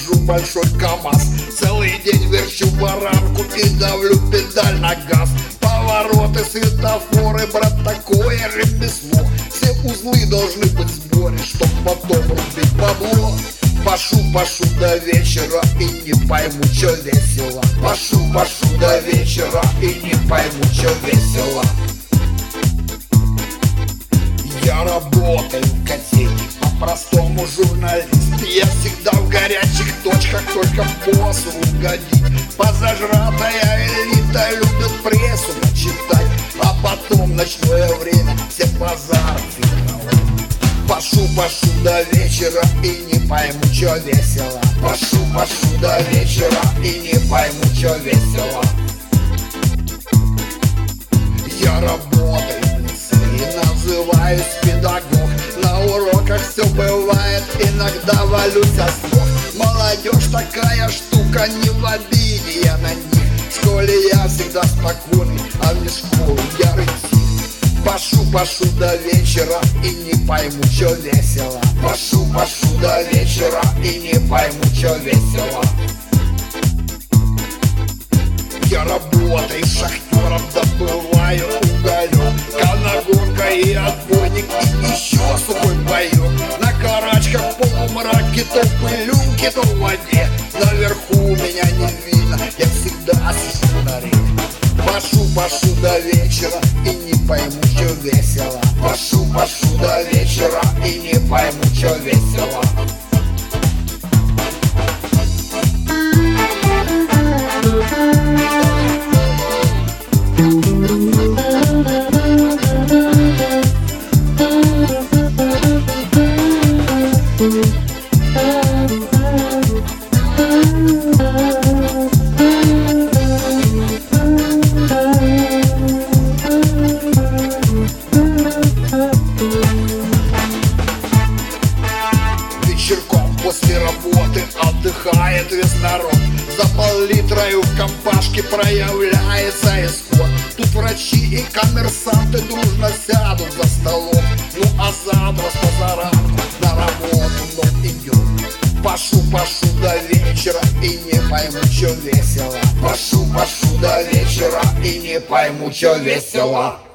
вожу большой КамАЗ. Целый день верчу баранку и давлю педаль на газ. Повороты, светофоры, брат, такое ремесло. Все узлы должны быть в сборе, чтоб потом рубить бабло. Пашу до вечера и не пойму, чё весело. Пашу до вечера и не пойму, чё весело. Я работаю в газете, по-простому журналист. Я всегда в горячих точках, только боссу угодить. Позажратая элита любит прессу почитать, а потом ночное время все базары фильтровать. Пашу до вечера и не пойму, чё весело. Пашу до вечера и не пойму, чё весело. Я работаю и называюсь педагог. На уроках все бывает, иногда валюсь ослов. Молодежь такая штука, не в обиде я на них. В школе я всегда спокойный, а вне школы ярый псих. Пашу до вечера и не пойму, чё весело. Пашу до вечера и не пойму, чё весело. Я работаю шахтером, добываю уголек. Канагонка и отбойник, и еще сухой боек. На карачках полумраке, то в пылюнке, то в воде. Наверху меня не видно, я всегда сижу на реке. Пашу до вечера и не пойму, чё весело. Пашу до вечера и не пойму, чё весело. Вечерком после работы отдыхает весь народ. За пол-литрою в компашке проявляется исход. Тут врачи и коммерсанты дружно сядут за столом. Ну а завтра с позаранку на работу вновь идет. Пашу до вечера и не пойму, чё весело. Пашу до вечера и не пойму, чё весело.